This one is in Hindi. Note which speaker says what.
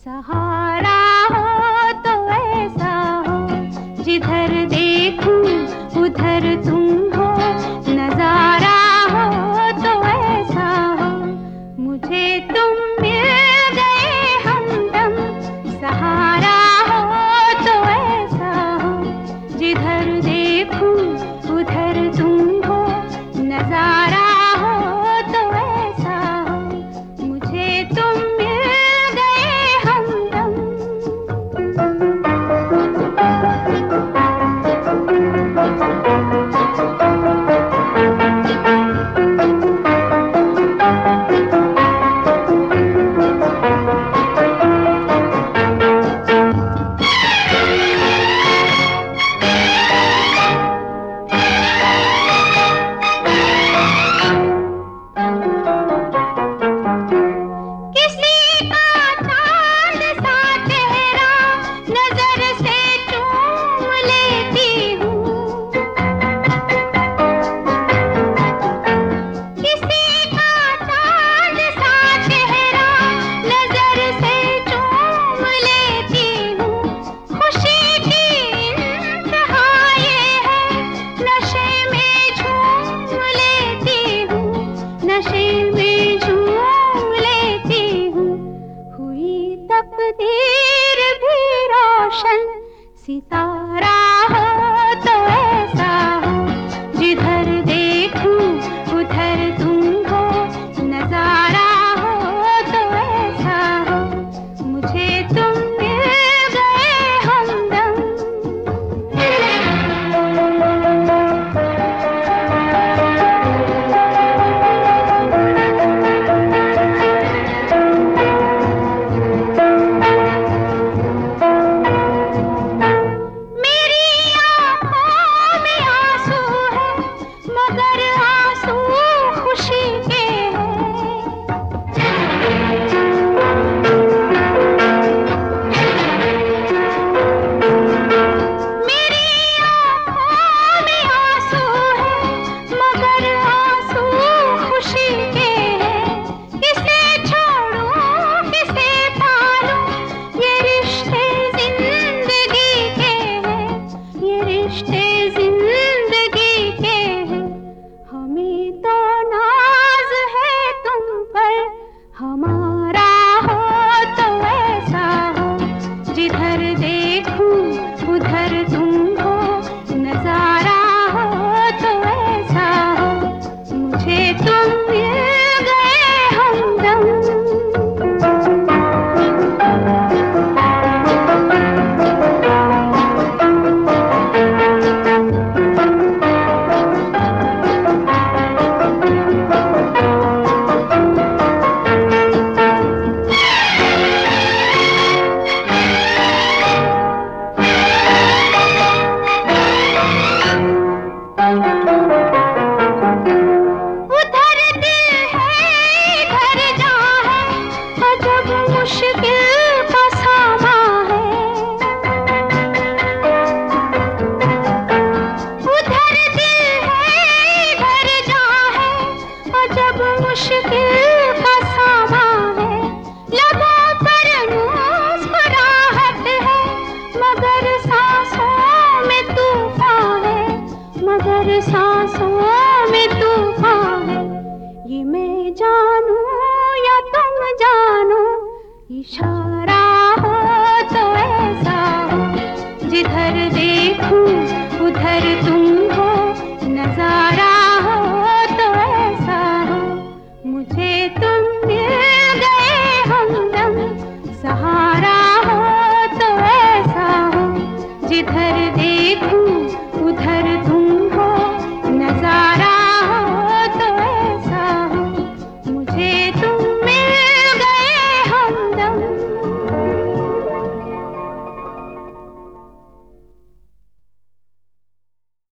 Speaker 1: सहारा हो तो ऐसा हो, जिधर देखूं उधर तुम हो। नजारा हो तो ऐसा हो, मुझे तुम मिल गए हमदम। सहारा हो तो ऐसा हो, जिधर देखूं उधर तुम हो। नजारा हो तो ऐसा हो, मुझे तुम मिल गए हमदम। तकदीर भी रोशन, सितारा हो तो ऐसा हो, जिधर देखूं उधर तुम हो। नजारा हो तो ऐसा हो, मुझे तुम मिल गए हमदम। हमारा हो तो ऐसा हो, जिधर देखूं उधर तुम हो। नजारा हो तो ऐसा हो, मुझे तुम मिल गए हमदम। उधर दिल है इधर जहां है, अजब मुश्किल का सामा है। उधर दिल है इधर जहां है, अजब मुश्किल का सामा है। लबों पर मुस्कुराहट है, मगर सांसों में तूफान है। मगर सांसों में तूफान है, ये मैं जानूं या तुम जानो। इशारा हो तो ऐसा हो, जिधर देखूं उधर तुम हो। नजारा हो तो ऐसा हो, मुझे तुम मिल गए हमदम। सहारा हो तो ऐसा हो, जिधर देखूं